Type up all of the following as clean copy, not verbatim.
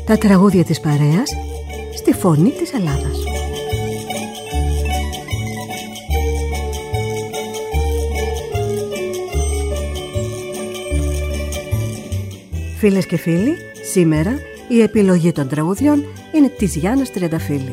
Τα τραγούδια της παρέας στη φωνή της Ελλάδας. Φίλες και φίλοι, σήμερα η επιλογή των τραγουδιών είναι της Γιάννας Τριανταφύλλη.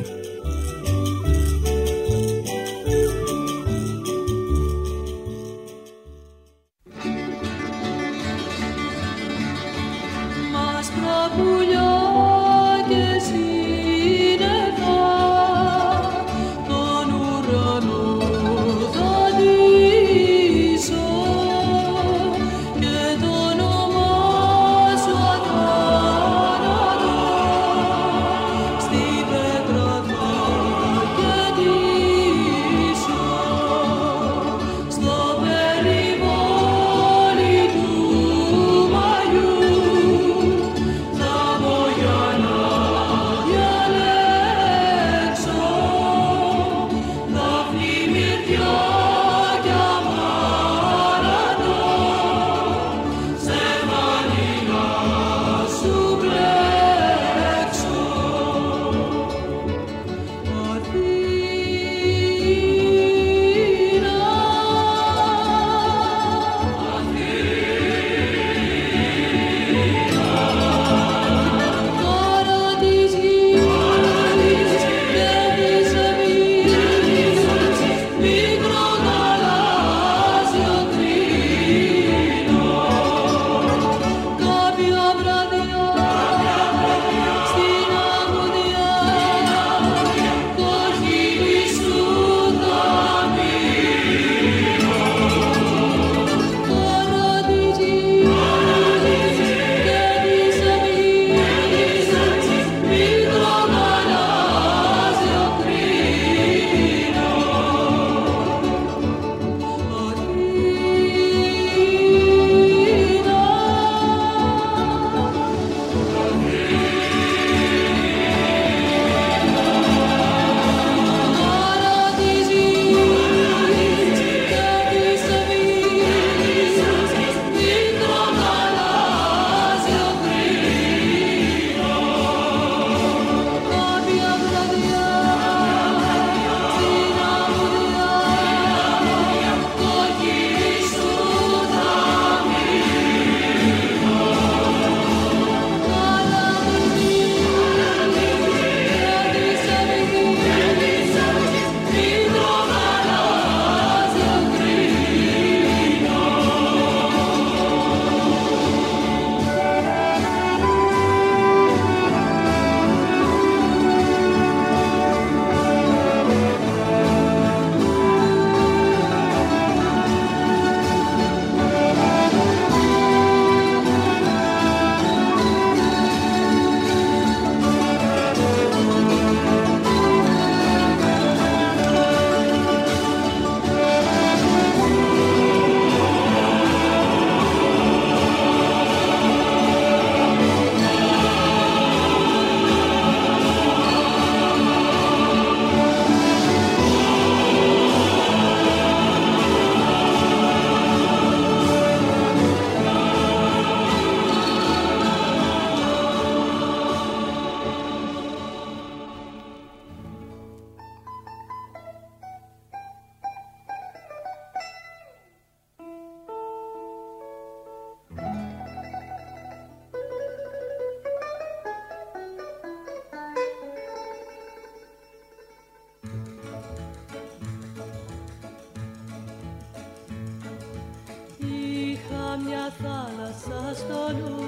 μια θάλασσα στο νου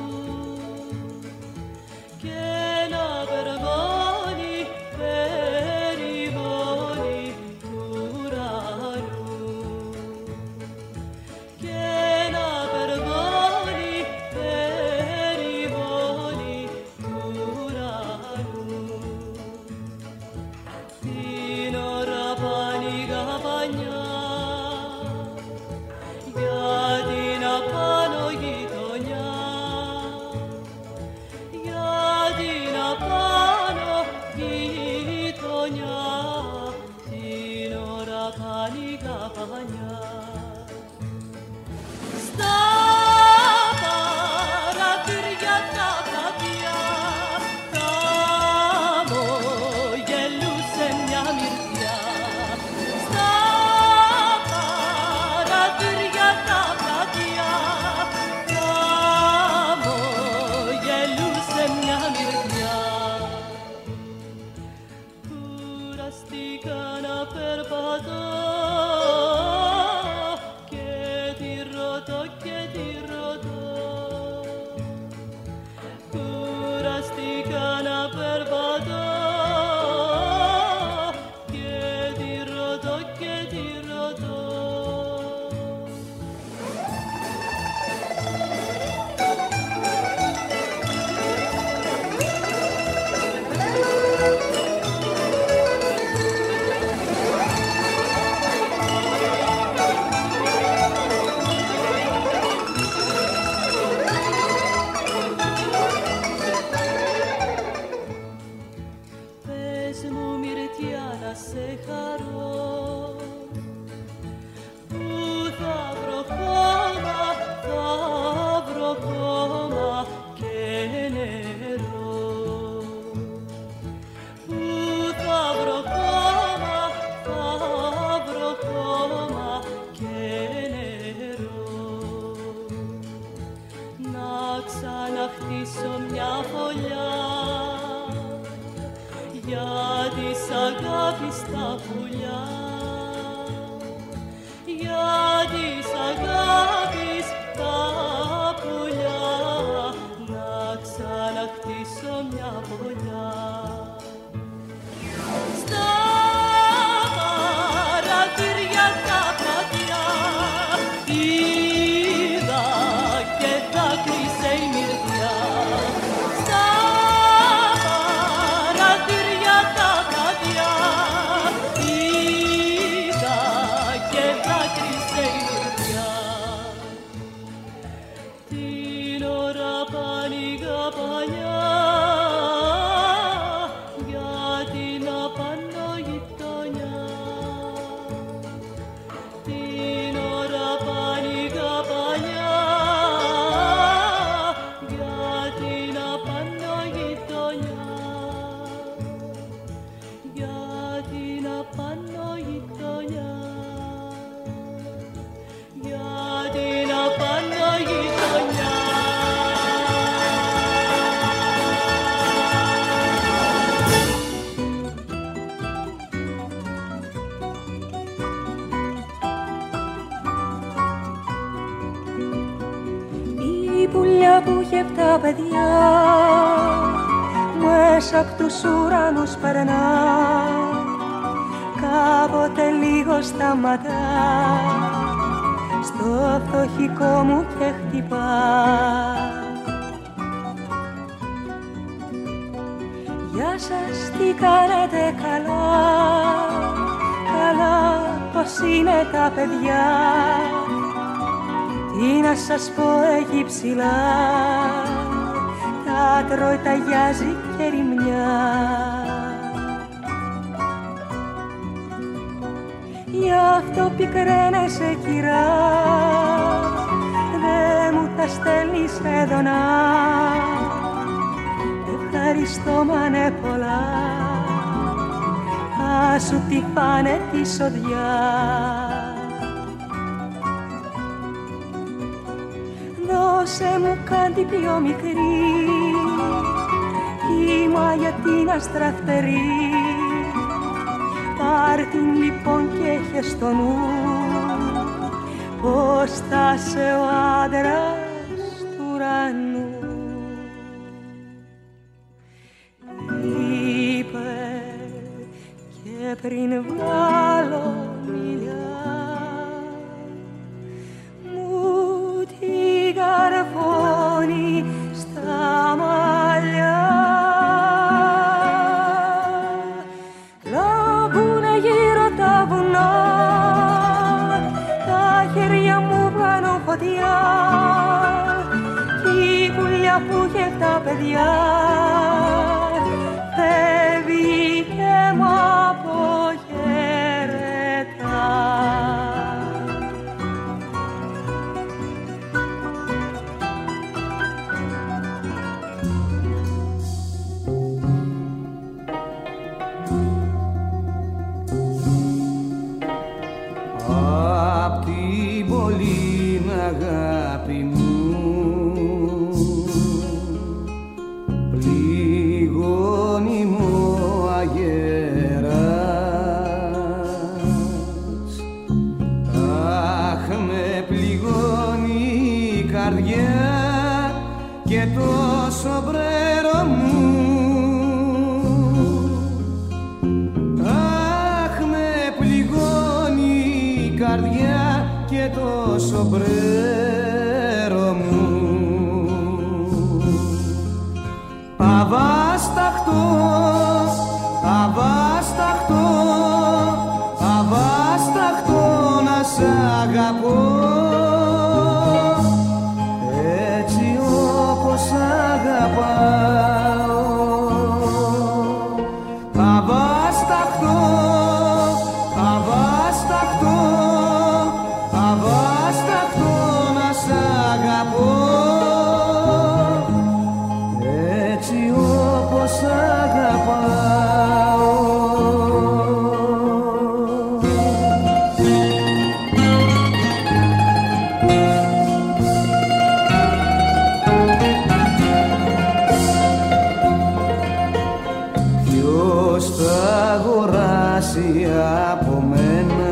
και ένα περβόνι περιβόνι του ουρανού και ένα περβόνι περιβόνι του ουρανού την ώρα πανηγά πανιά για την απάνω περπατώ και τη ρωτώ και τη ρωτώ. Κουραστήκα να περπατώ και τη ρωτώ και τη ρωτώ. Πες μου μυρτιά να σε χαρώ, που θα βρω χώμα, θα βρω χώμα και νερό. Που θα βρω χώμα, θα βρω χώμα και νερό. Να ξαναχτίσω μια φωλιά για της αγάπης τα πουλιά, για της αγάπης τα πουλιά, να ξαναχτίσω μια φωλιά. Στα παραθύρια τα πλατιά είδα και δάκρυσε η μυρτιά. Στα παραθύρια τα πλατιά είδα και δάκρυσε η μυρτιά. Την ώρα πανηγά παλιά για την απάνω γειτονιά. Την ώρα πανηγά παλιά για την απάνω γειτονιά. Για την απάνω γειτονιά. Για την απάνω γειτονιά. Η πουλιά που είχε 7 παιδιά μέσα απ' τους ουρανούς περνά, κάποτε λίγο σταματά στο φτωχικό μου και χτυπά. Γεια σας, τι κάνετε, καλά, καλά, πως είναι τα παιδιά. Τι να σας πω, έχει ψηλά, τα τρώει, ταγιάζει και ρημιά. Γι' αυτό πικραίνεσαι, κυρά, δε μου τα στέλνεις έντονα. Ευχαριστώ, μα είναι πολλά, θα σου τη φάνε τη σοδιά. Δώσε μου κάτι πιο μικρή, κύμα γιατί να στραφτερεί. Πάρ' την λοιπόν και είχε στο νου, πως θα σε ο άντρας του ουρανού. Είπε και πριν βγάλω μιλιά, μου την καρφώνει στα μαλλιά. Λάβουνε γύρω τα βουνά, τα χέρια μου πάνω φωτιά, κι η πουλιά που είχε 7 παιδιά φεύγει και μ' αποχαιρετά. Απ' την πολύ αγάπη μου αγαπώ, έτσι όπως αγαπάω. Αβάσταχτο, αβάσταχτο, αβάσταχτο να σ' αγαπώ, έτσι όπως αγαπάω. Ποιος θα αγοράσει από μένα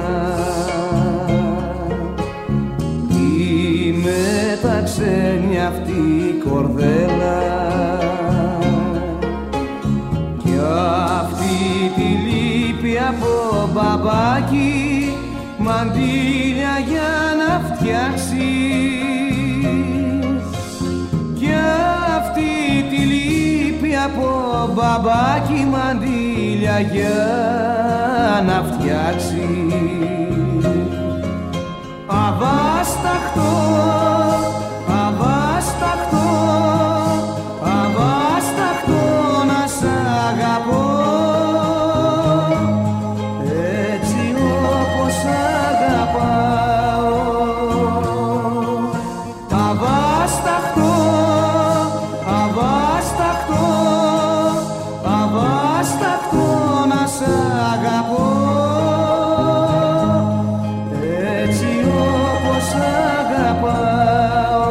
είμαι τα ξένη αυτή κορδέλα κι αυτή τη λύπη από μπαμπάκι μαντήλια για να φτιάξει κι αυτή τη λύπη από μπαμπάκι μαντήλια για να φτιάξει. Αβάσταχτο, αβάσταχτο, αβάσταχτο να σ' αγαπώ, έτσι όπως αγαπάω. Αβάσταχτο, αβάσταχτο, αβάσταχτο να σ' αγαπώ, έτσι όπως αγαπάω.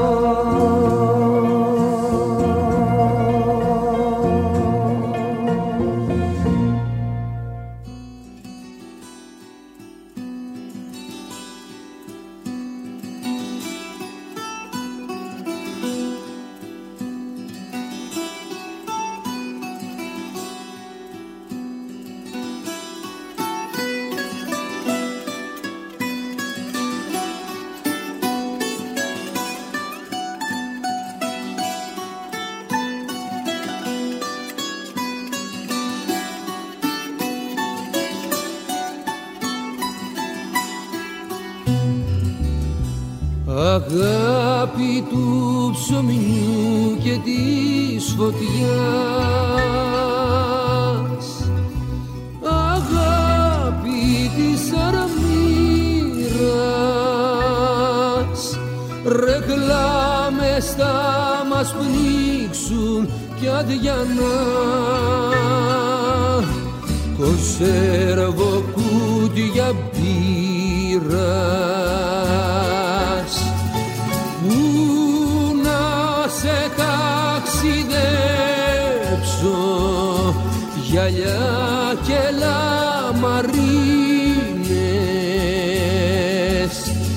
Αγάπη του ψωμιού και της φωτιάς, αγάπη της αραμύρας, ρε κλάμες θα μας πνίξουν κι αδιανά, κονσέρβο κούτια μπύρας, πού να σε ταξιδέψω, γυαλιά και λαμαρίνες,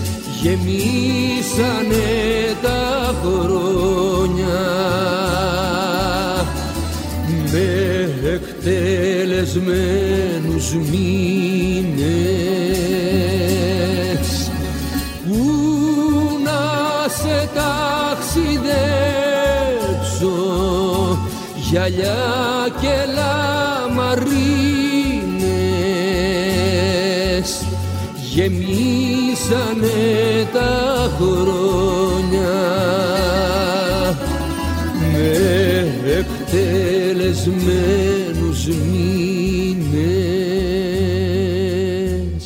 γεμίσανε τα χρόνια με εκτελεσμένους μήνες, πού να σε ταξιδέψω, γυαλιά και λαμαρίνες, γεμίσανε τα χρόνια με εκτελεσμένους μήνες.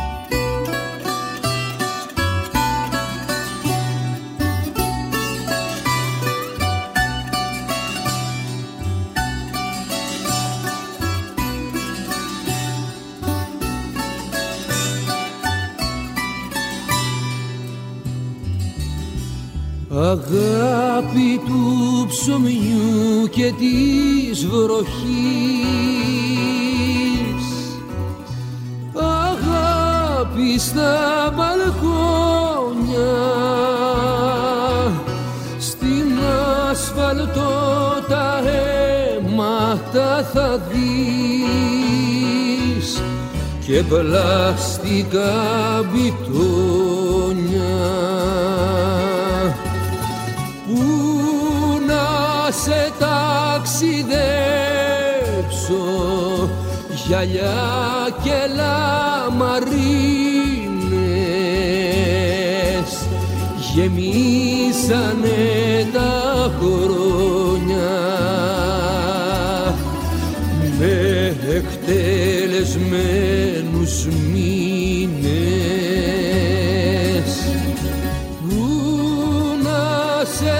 Αγάπη του ψωμιού και της βροχής, αγάπη στα μπαλκόνια, στην ασφαλτό τα αίματα θα δεις και πλαστικά μπιτόνια, πού να σε ταξιδέψω, γυαλιά και λαμαρίνες, γεμίσανε τα χρόνια με εκτελεσμένους μήνες. Πού να σε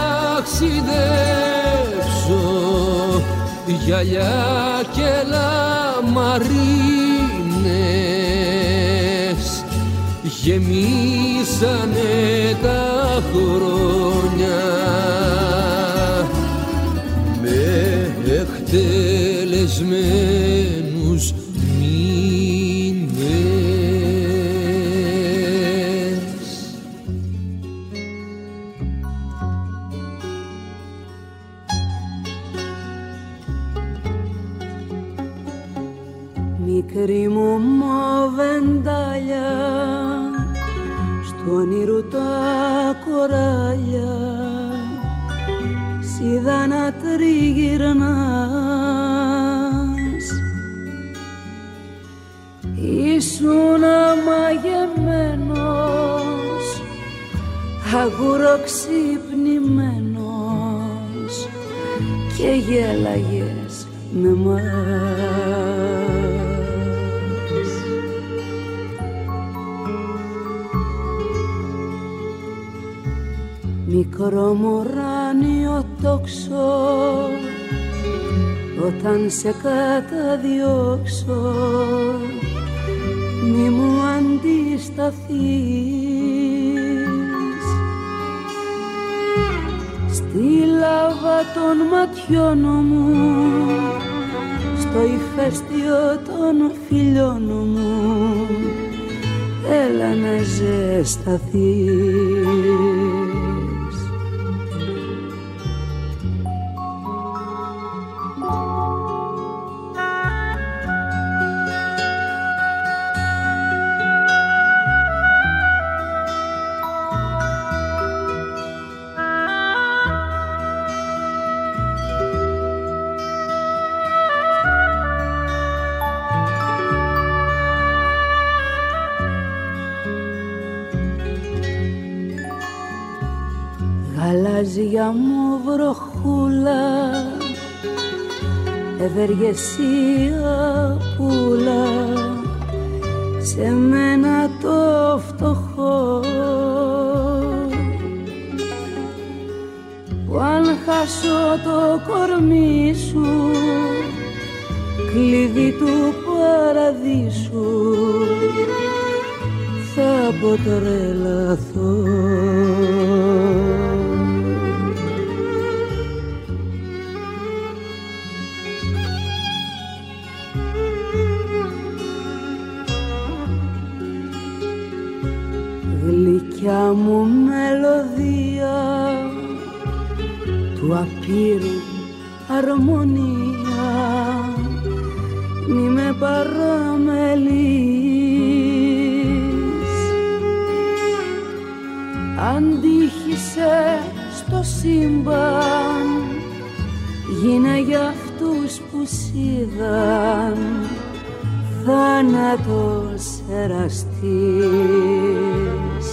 ταξιδέψω, γυαλιά και λαμαρίνες, γεμίσανε τα χρόνια με εκτελεσμένους μήνες. Μικρή μου μοβεντάλια, στου όνειρου τα κοράλια, σ' να τριγυρνάς. Ήσουνα μαγεμένος, αγουροξυπνημένος και γέλαγες με μας. Μικρό μου ουράνιο τόξο, όταν σε καταδιώξω μη μου αντισταθείς. Στη λάβα των ματιών μου, στο ηφαίστειο των φιλιών μου, έλα να ζεσταθείς. Γαλάζια μου βροχούλα, ευεργεσία πουλα, σε μένα το φτωχό, που αν χάσω το κορμί σου, κλειδί του παραδείσου, θα αποτρελαθώ. Γλυκιά μου μελωδία, του απείρου αρμονία, μη με παραμελείς. Αντίχησε στο σύμπαν, γίνε για αυτούς που σ' θάνατος εραστής.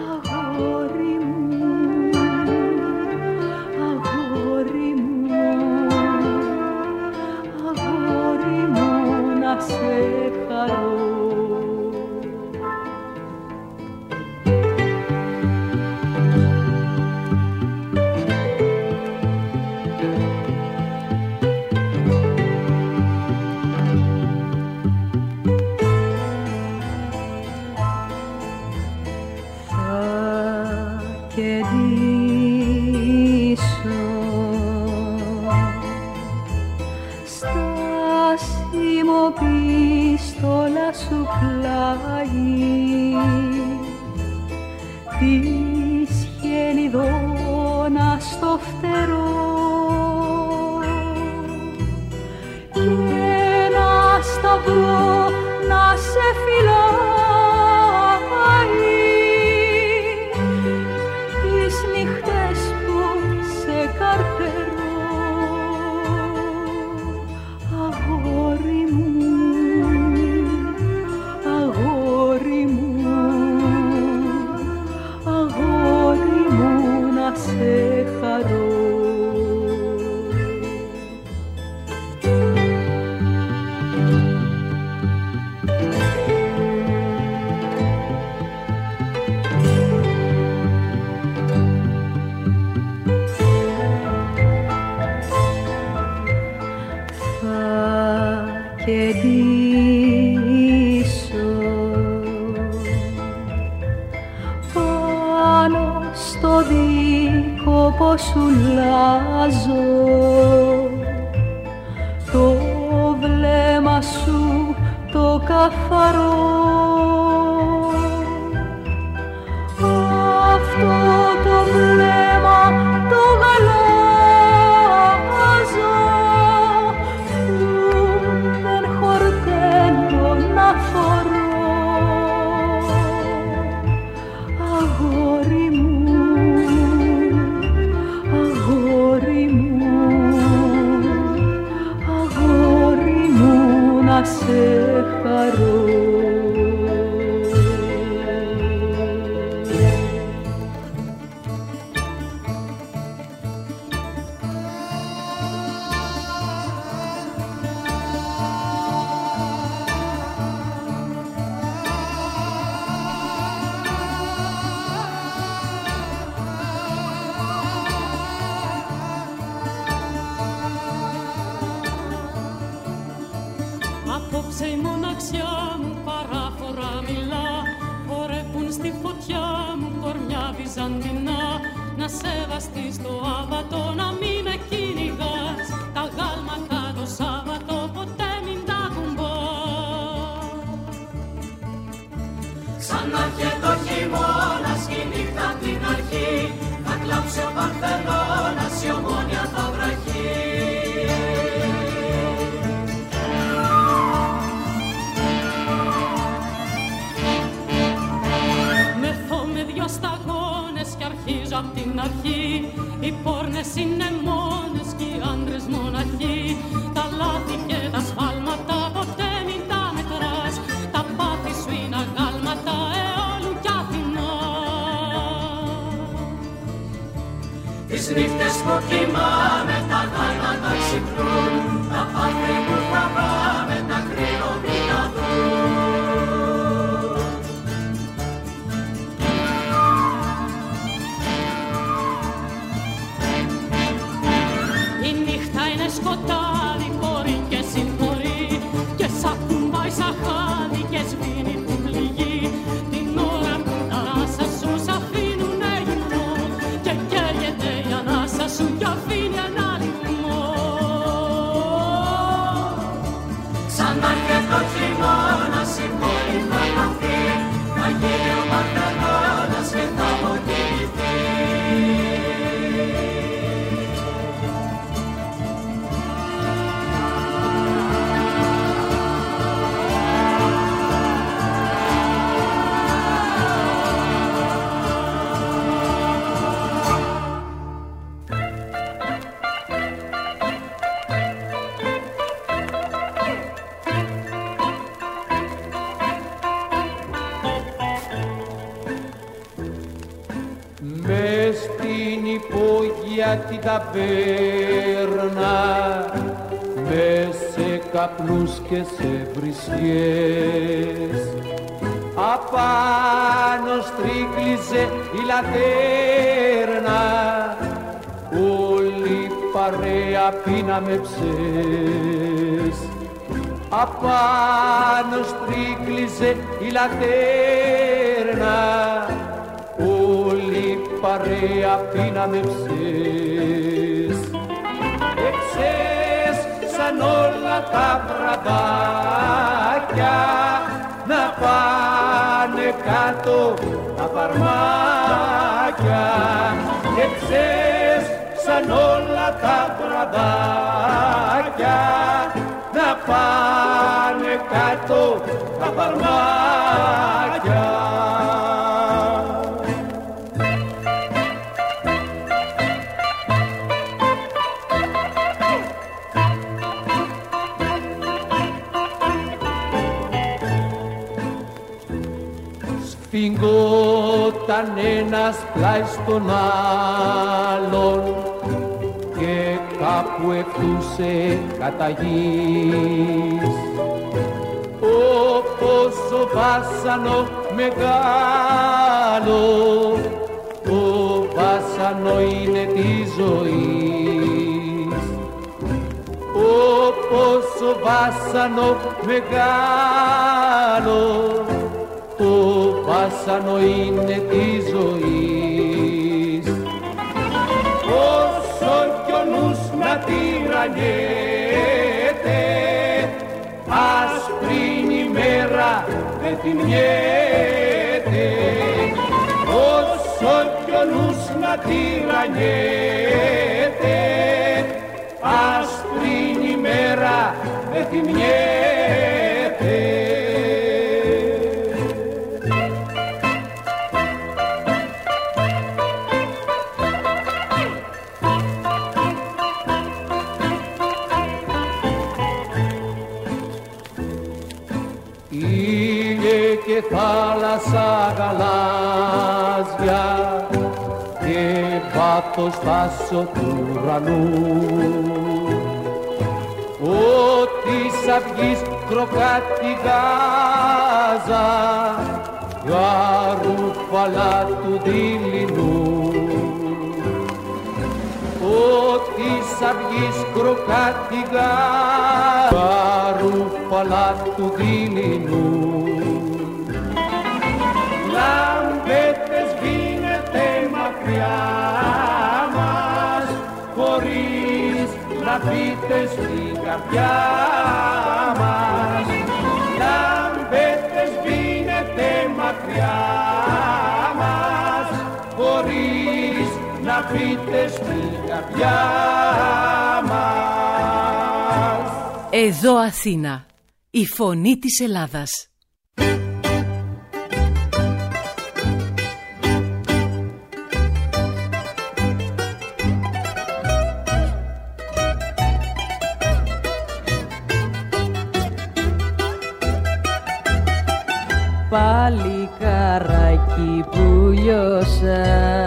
Αγόρι μου, κεντήσω στα σημοπίστολα σου πλάγι της χελιδόνα στο φτερό και ένα σταυρό να σε φυλάει τις νύχτες που σε καρτερώ. Αγόρι μου, αγόρι μου, αγόρι μου, να σε χαρώ. Κεντήσω πάνω στο δίκοπο σου λάζω το βλέμμα σου το καθαρό, αυτό το βλέμμα το γαλάζω να φορώ. Αγόρι μου, αγόρι μου, αγόρι μου, να σε χαρώ. Απόψε η μοναξιά μου παράφορα μιλά, χορεύουν στη φωτιά μου κορμιά βυζαντινά. Να σεβαστείς το άβατο, να μην με κυνηγάς, τα γάλματα το Σάββατο ποτέ μην τα κουμπάς. Ξανά και το χειμώνας και η νύχτα απ' την αρχή, θα κλάψει ο Παρθενώνας, η Ομόνια θα βραχεί. Δυο σταγόνες κι αρχίζω απ' την αρχή. Οι πόρνες είναι μόνες κι οι άντρες μοναχοί. Τα λάθη και τα σφάλματα ποτέ μην τα μετράς, τα πάθη σου είναι αγάλματα αιώλου κι Αθηνά. Τις νύχτες που κοιμάμαι τα γάλματα ξυπνούν, τα πάθη που θα πάμε τα κρύο μην τα δουν. Σκοτάδι μπορεί και συγχωρεί και σαν κουμπάει σαν χάδι και σβήνει που πληγεί. Την ώρα που τα ράσα σου σ' αφήνουνε γυμνό και καίγεται η ανάσα σου κι αφήνει ένα ρυθμό. Ξανά και το χειμώνας η πόλη θα χαθεί, θα γίνει ο Παρθενώνας και θα αποκοιμηθεί. Την ταβέρνα μες σε καπνούς και σε βρισιές, απάνω στρίκλιζε η λατέρνα, όλη παρέα πίναμε ψες. Απάνω στρίκλιζε η λατέρνα, όλη παρέα πίναμε ψες. Και ψες σαν όλα τα βραδάκια να πάνε κάτω τα φαρμάκια. Και ψες σαν όλα τα βραδάκια να πάνε κάτω τα φαρμάκια. Σφιγγόταν ένας πλάι στον άλλον και κάπου ευτούσε κατά γης. Όπως ο βάσανο μεγάλο, το βάσανο είναι της ζωής. Όπως ο βάσανο μεγάλο, το βάσανο είναι της ζωής. Όσο κι ο νους να τυραννιέται, ας πριν η μέρα δεν θυμιέται. Όσο κι ο νους να τυραννιέται, ας πριν η μέρα δεν θυμιέται. Και θάλασσα γαλάζια και βάθος τάσο του ουρανού. Ό,τι αυγής κροκάτη γάζα, γαρούφαλα του δειλινού. Ό,τι αυγής κροκάτη γάζα, γαρούφαλα του δειλινού. Λαμπέτες σβήνετε μακριά μας, χωρίς να πείτε στην καρδιά μας. Λαμπέτες σβήνετε μακριά μας, χωρίς να πείτε στην καρδιά μας. Εδώ Αθήνα, η φωνή της Ελλάδας. Παλικάράκι που λιώσα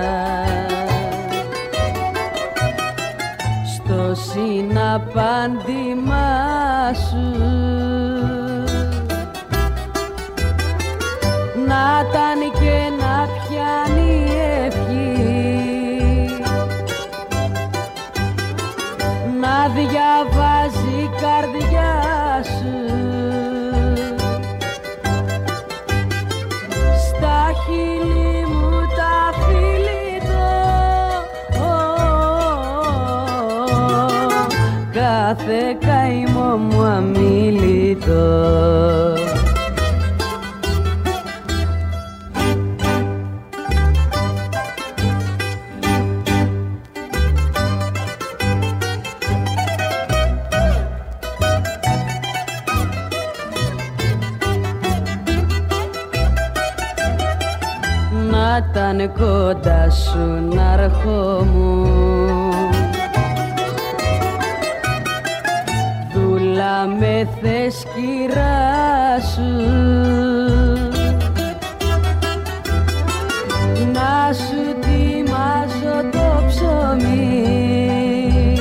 στο συναπάντημά σου, να ήταν και να πιάνει ευχή, να διαβάζει η καρδιά σου. Χείλη μου τα φιλίτω, κάθε καημό μου αμίλητο. Να ήταν κοντά σου να ερχόμουν, δούλα με θες κυρά σου, να σου τιμάζω το ψωμί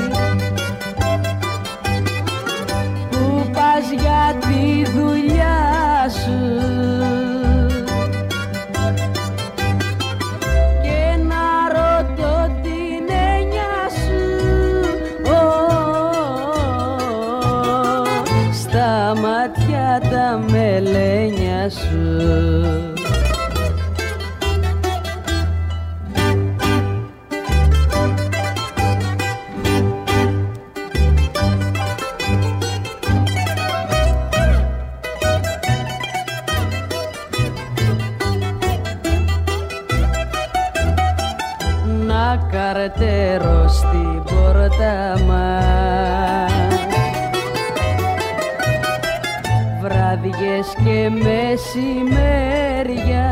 που πας για τη δουλειά σου. Τα μελένια σου. καρτέρο στην πόρτα μας. Βράδιες και μεσημέρια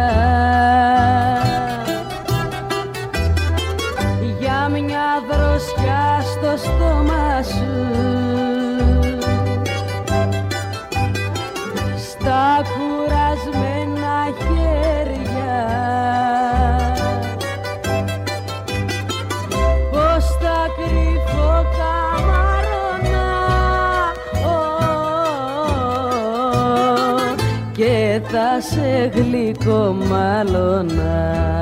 για μια δροσιά στο στόμα σου, στα κουρασμένα χέρια πως τα κρυφό καμαρώνα και θα σε γλυκομάλωνα.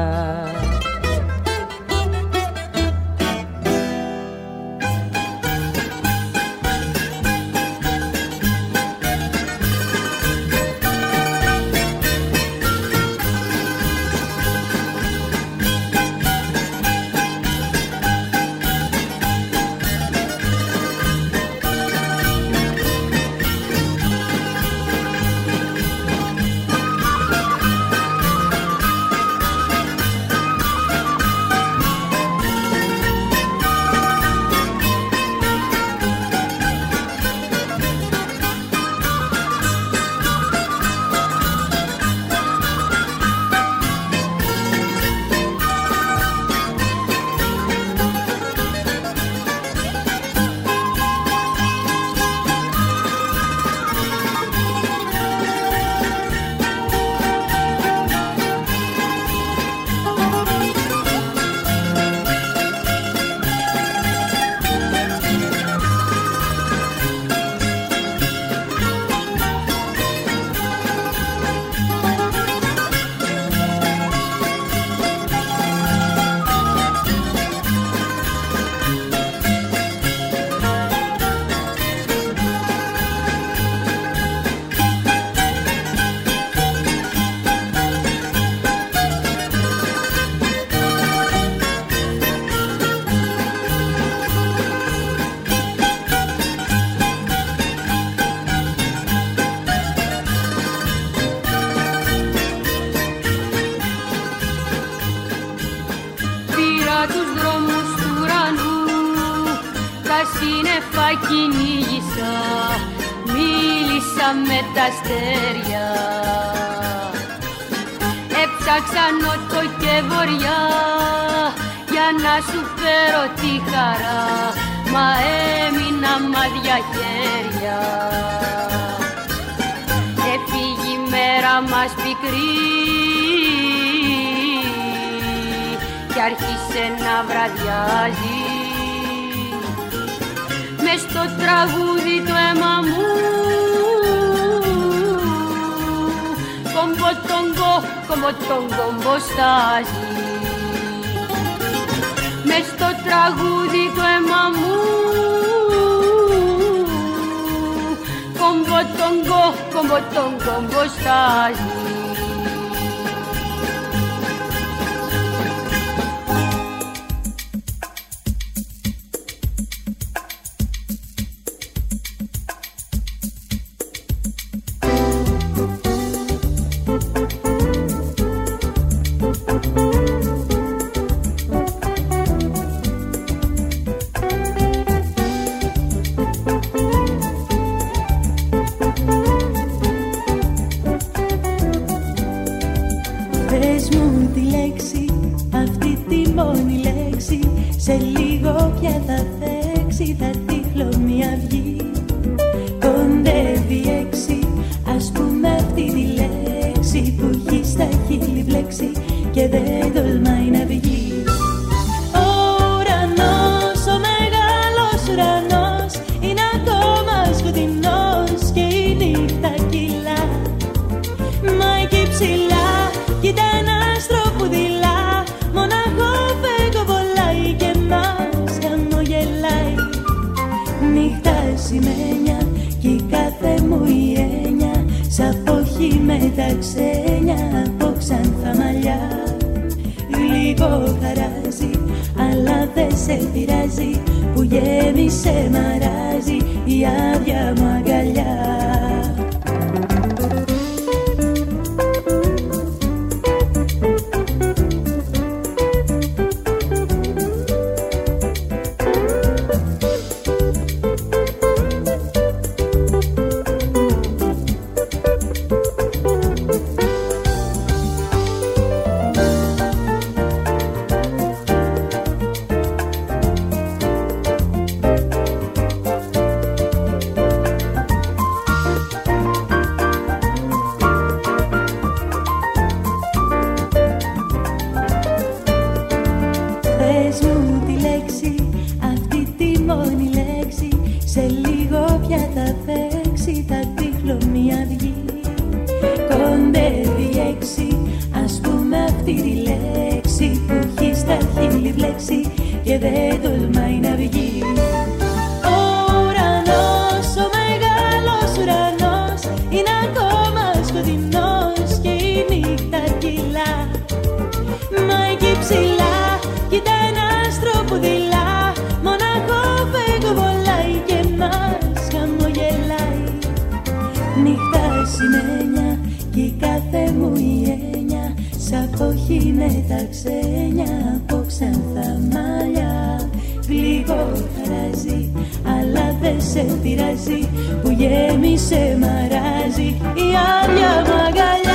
Κυνήγησα, μίλησα με τα αστέρια, έψαξα νότο και βοριά για να σου φέρω τη χαρά, μα έμεινα μάδια χέρια. Έφυγε η μέρα μας πικρή κι άρχισε να βραδιάζει. Μες στο τραγούδι το αίμα μου κομβοτόγκο, κομβοτόγκο μποστάζει. Μες στο τραγούδι το αίμα μου κομβοτόγκο, κομβοτόγκο μποστάζει. αστήρη λέξη που έχει στα χείλη μπλέξει και δεν τολμάει να βγει. Ο ουρανός, ο μεγάλος ουρανός είναι ακόμα σκοτεινός και η νύχτα κυλά. Μα εκεί ψηλά κοίτα ένα άστρο που δειλά, μοναχό φεγγοβολάει και μας χαμογελάει. Νύχτα σημαίνια κι η κάθε μου η έννοια σαν πόχι με τα ξένια από ξανθά μαλλιά. Γλυκό χαράζει αλλά δεν σε πειράζει που γέμισε μαράζει η άδεια μου αγκαλιά.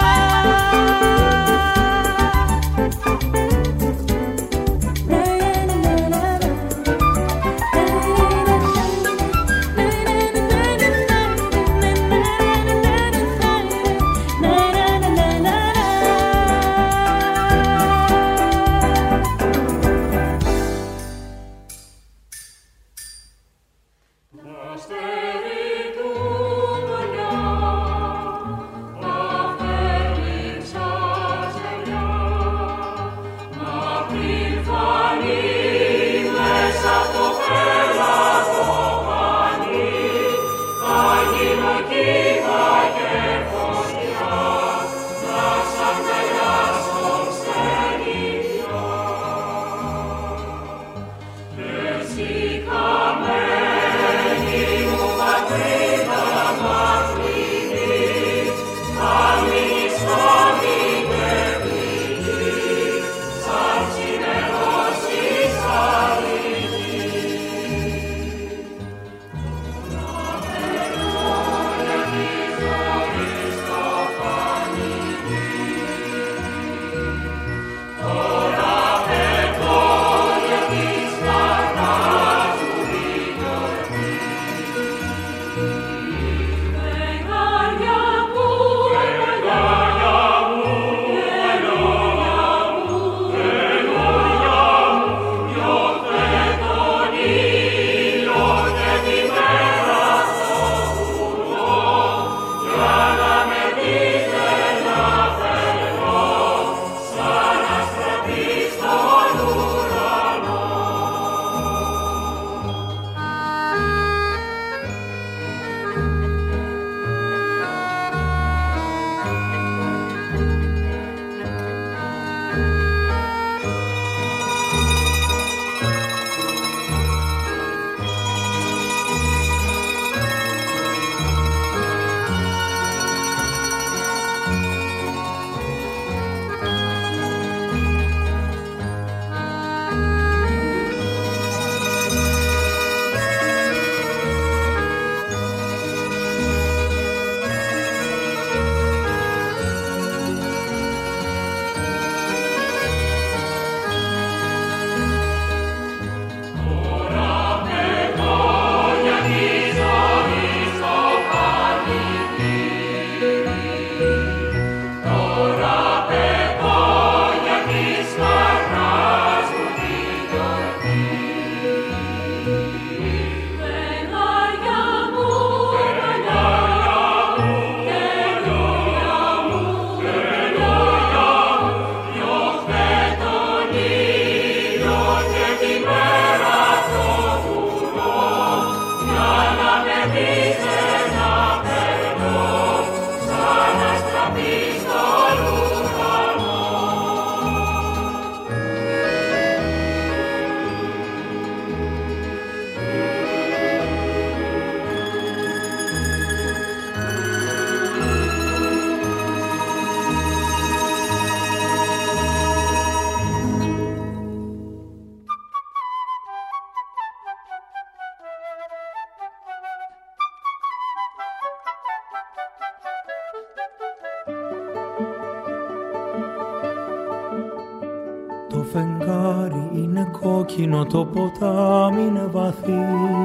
Το φεγγάρι είναι κόκκινο, το ποτάμι είναι βαθύ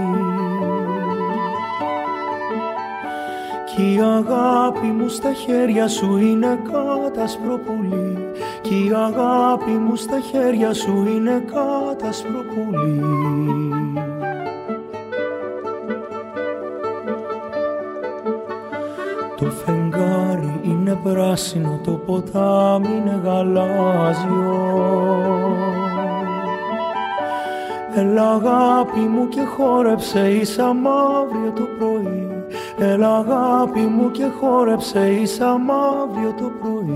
κι η αγάπη μου στα χέρια σου είναι κάτασπρο πουλί, κι η αγάπη μου στα χέρια σου είναι κάτασπρο πουλί. Το φεγγάρι είναι πράσινο, το ποτάμι είναι γαλάζιο. Έλα αγάπη μου και χόρεψε ίσα μαύριο το πρωί. Έλα αγάπη μου και χόρεψε ίσα μαύριο το πρωί.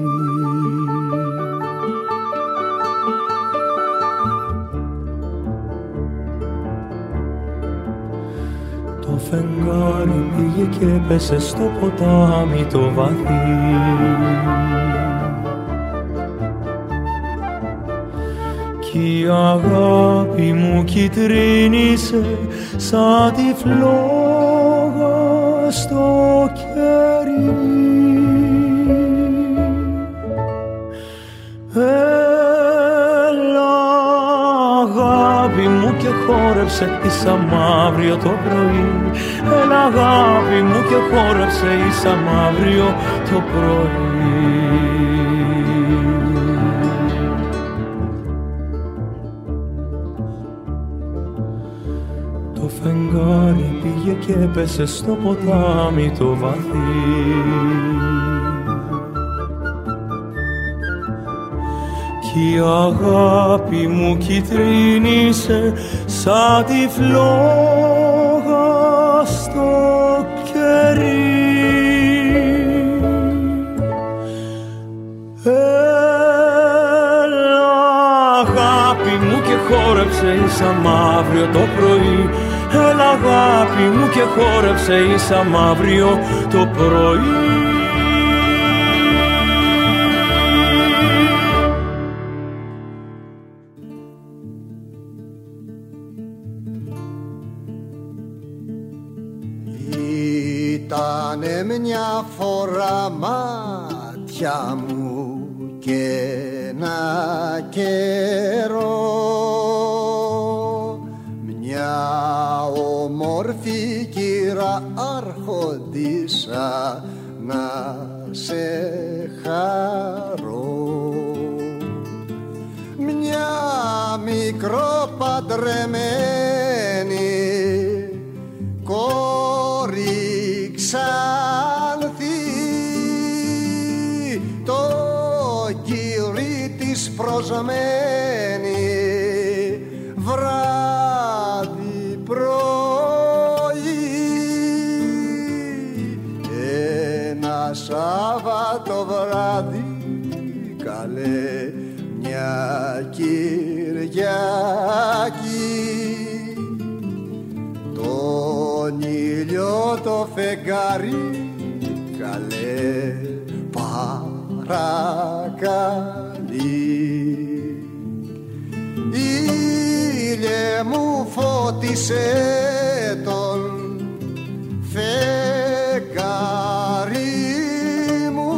Το φεγγάρι πήγε και έπεσε στο ποτάμι το βαθύ. Κι η αγάπη μου κυτρίνησε σαν τη φλόγα στο κερί. Έλα αγάπη μου και χόρεψε ίσα μαύριο το πρωί. Έλα αγάπη μου και χόρεψε ίσα μαύριο το πρωί. Το φεγγάρι πήγε και έπεσε στο ποτάμι το βαθύ. Κι η αγάπη μου κυτρίνησε σαν τη φλόγα στο κερί. Έλα αγάπη μου και χόρεψε ίσα μαύριο το πρωί. Έλα αγάπη μου και χόρεψε ίσα μαύριο το πρωί. Ήτανε μια φορά μάτια μου και ένα καιρό μια όμορφη κύρα άρχοντισσα να σε χαρώ. Μια μικροπαντρεμένη κόρη Ξάνθη το κύρι της προσμένη βράδυ πρωί. Ένα Σάββατο βράδυ καλέ μια Κυριακή τον ήλιο το φεγγάρι καλέ παρακαλεί. Ήλιε μου φώτισε τον φεγγάρι μου,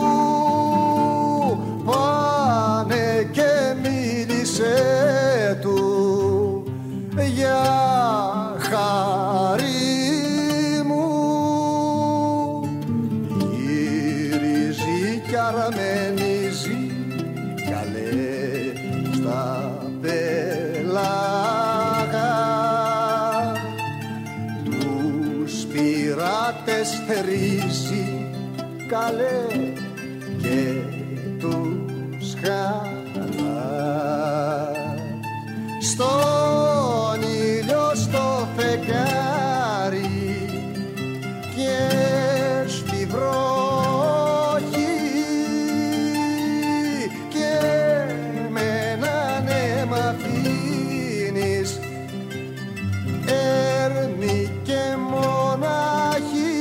πάνε και μίλησε του για χάρη μου. Γυρίζει κι αρμενίζει καλέ στα πέλαγα, τους πειρατές θερίζει καλέ και τους χαλά. Στον ήλιο στο φεγγάρι και στη βροχή και με έναν αίμα αφήνεις έρμη και μοναχή.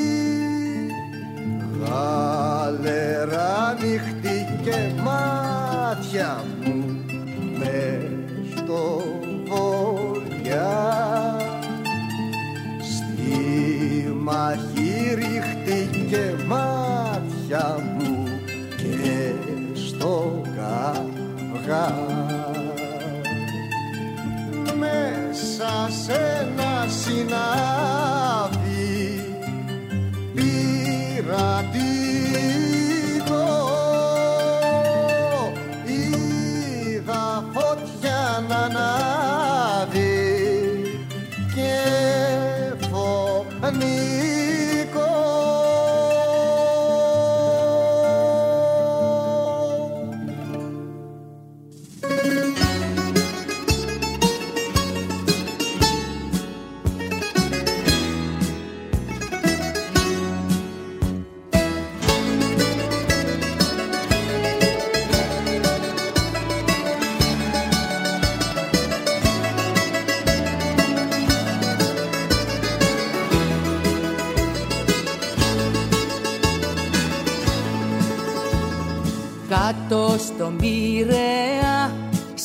Γαλερά νύχτη και μάτια μου μες στο βοριά, στη μαχή ρίχτηκε μάτια μου και στο καυγά. Μέσα σε ένα συνάδι πειρατικό είδα φωτιά να ανάβει και φωνικό.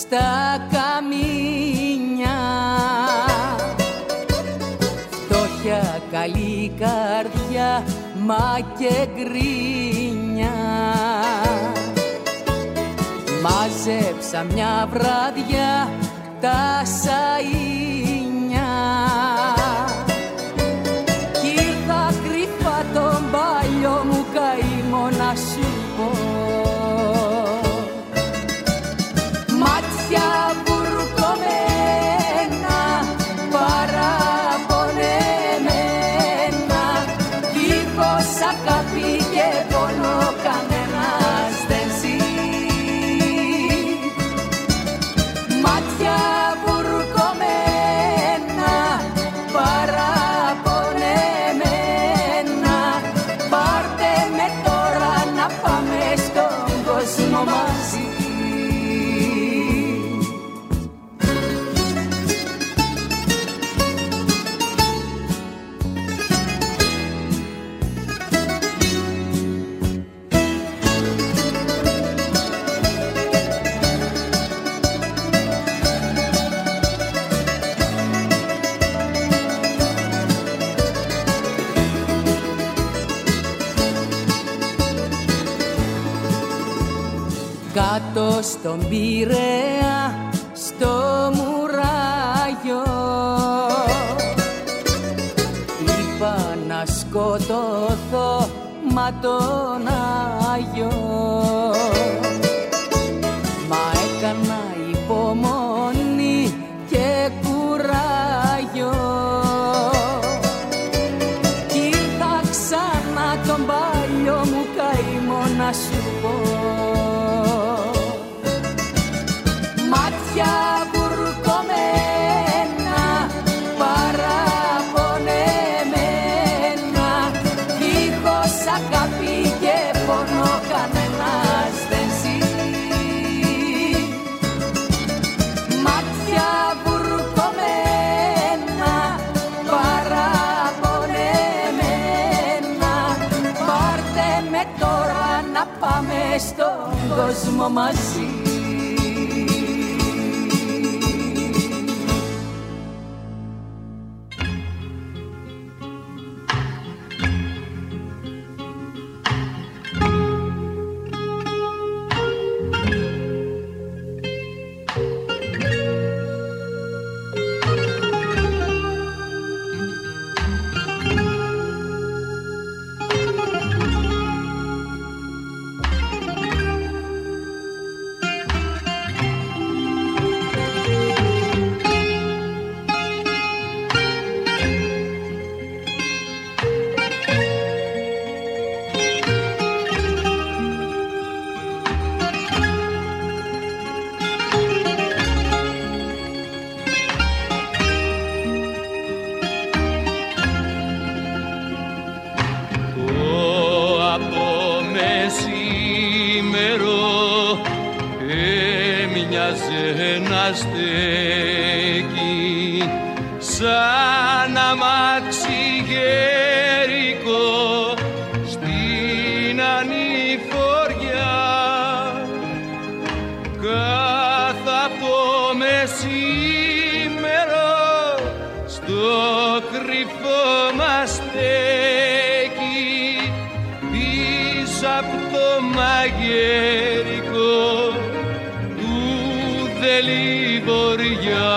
στα καμίνια. Φτώχεια, καλή καρδιά, μα και γκρίνια. Μάζεψα μια βράδια τα σαΐνια κι ήρθα κρυφά τον παλιό μου καημό να σου πω. Μάτια βουρκωμένα, παραπονεμένα, δίχως αγάπη και πόνο κανένας δεν ζει. Μάτια βουρκωμένα, παραπονεμένα, πάρτε με τώρα να πάμε στον κόσμο μαζί. Κάτω στον Πειραιά, στο μουράγιο, είπα να σκοτωθώ, μα τον Άγιο. Μα έκανα υπομονή και κουράγιο κι ήρθα ξανά τον παλιό μου καημό να σου πω. Μάτια βουρκωμένα, παραπονεμένα, δίχως αγάπη και πόνο κανένας δεν ζει. Μάτια βουρκωμένα, παραπονεμένα, πάρτε με τώρα να πάμε στον κόσμο μαζί. στέκει σαν αμάξι γέρικο στην ανηφοριά. Κάθε από μεσήμερο στο κρυφό μας στέκει πίσω απ' το μαγέρικο του Δελιβοριά.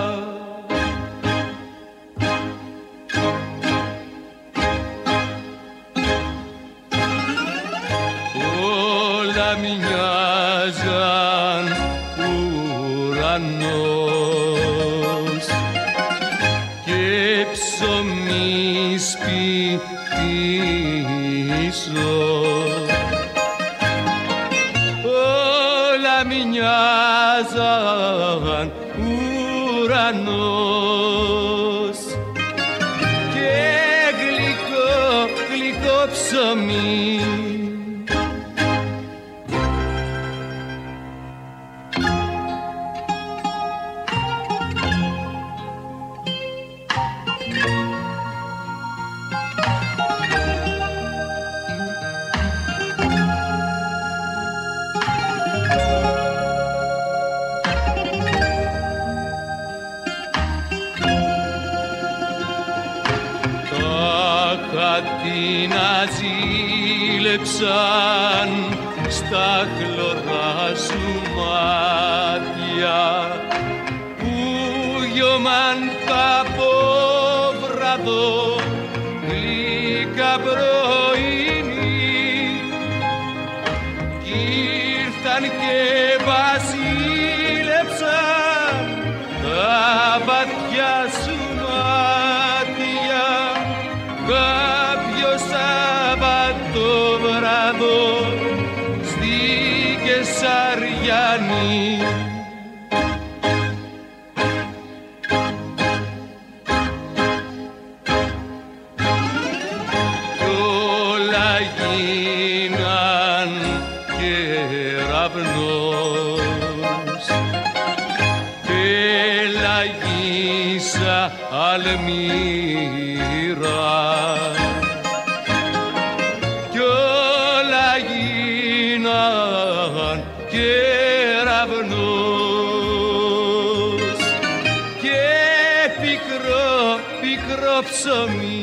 Όλα μοιάζαν ουρανός και ψωμί σπιτίσω. Όλα μοιάζαν ουρανός και γλυκό, γλυκό ψωμί. βασίλεψαν στα χλωρά σου μάτια που γιωμάν τα απόβραδο γλυκά πρωινή κι ήρθαν και βασίλεψαν τα βαθιά σου μάτια κάποιο Σάββατο βράδο στη Κεσαριανή. Κι όλα γίναν κεραυνός, πελαγίσα αλμύρα. Κι όλα γίναν κεραυνός και πικρό, πικρό ψωμί.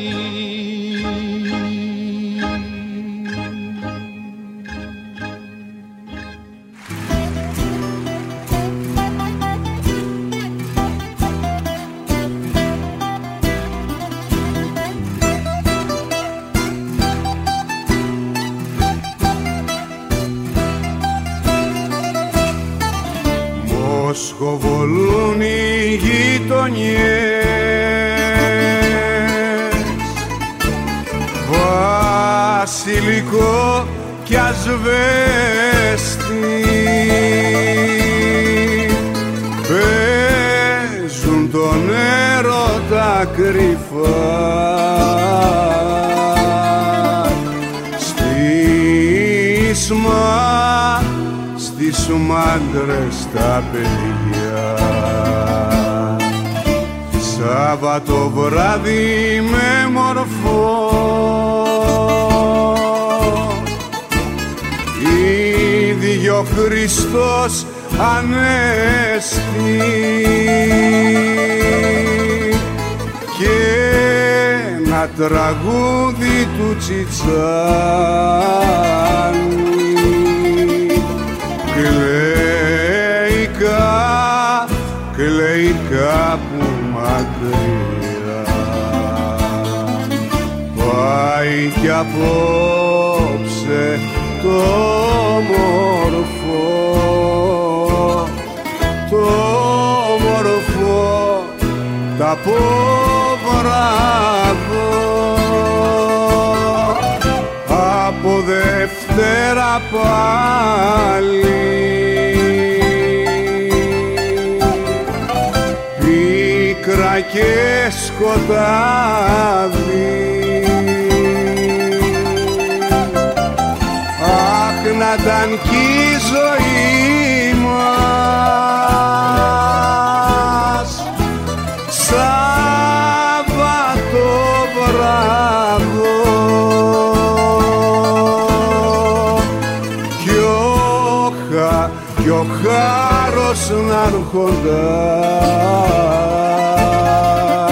Μοσχοβολούν οι γειτονιές, βασιλικό κι ασβέστη, παίζουν τον έρωτα κρυφά στις στις μάντρες τα παιδιά. Σάββατο βράδυ με μορφό ήδη ο Χριστός Ανέστη και ένα τραγούδι του Τσιτσάνη κλαίει κάπου μακριά, πάει κι απόψε το μορφό τα πόβραδο από Δευτέρα πάλι πίκρα και σκοτάδι. Αχ, να ήταν κι η ζωή μας Σάββατο βράδο κι ο χάρος να έρχονταν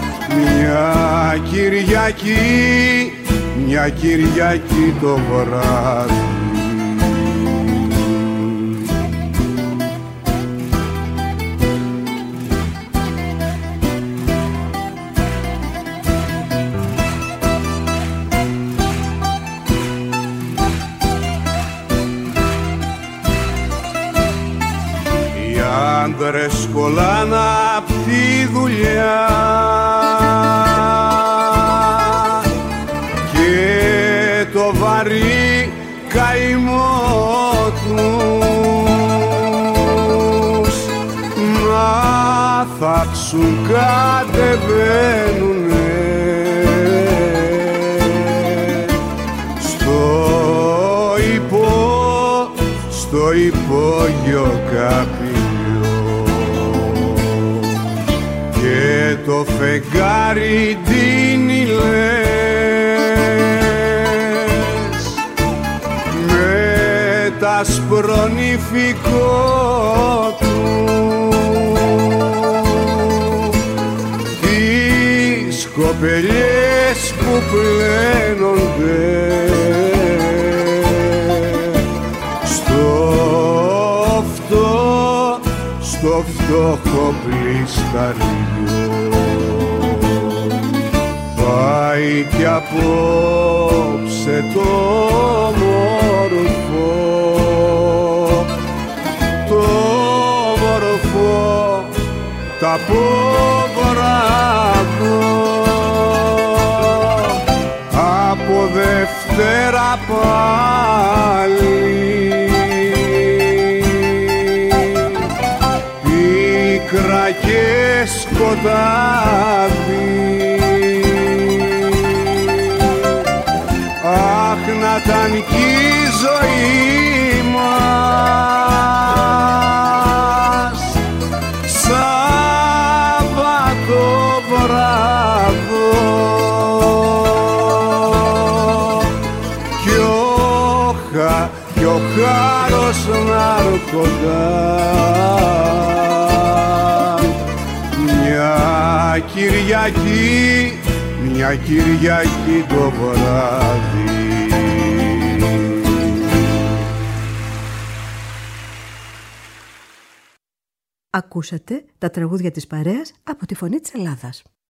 μια Κυριακή το βράδυ. Οι άνδρες κολλάνε απ' τη δουλειά και το βαρύ καημό τους να θάψουν κατεβαίνουνε στο υπόγειο καπηλιό και το φεγγάρι ντύνει λες με τα σπρονιφικό του τις κοπελιές που πλένονται στο φτώχο πλισταριό. Πάει κι απόψε το μορφό τα πόβραδο από Δευτέρα πάλι πίκρα και σκοτάδι. Αχ, να ήταν κι η ζωή μας Σάββατο βράδο κι ο χάρος να έρχονταν μια Κυριακή το βράδυ. Ακούσατε τα τραγούδια της παρέας από τη Φωνή της Ελλάδας.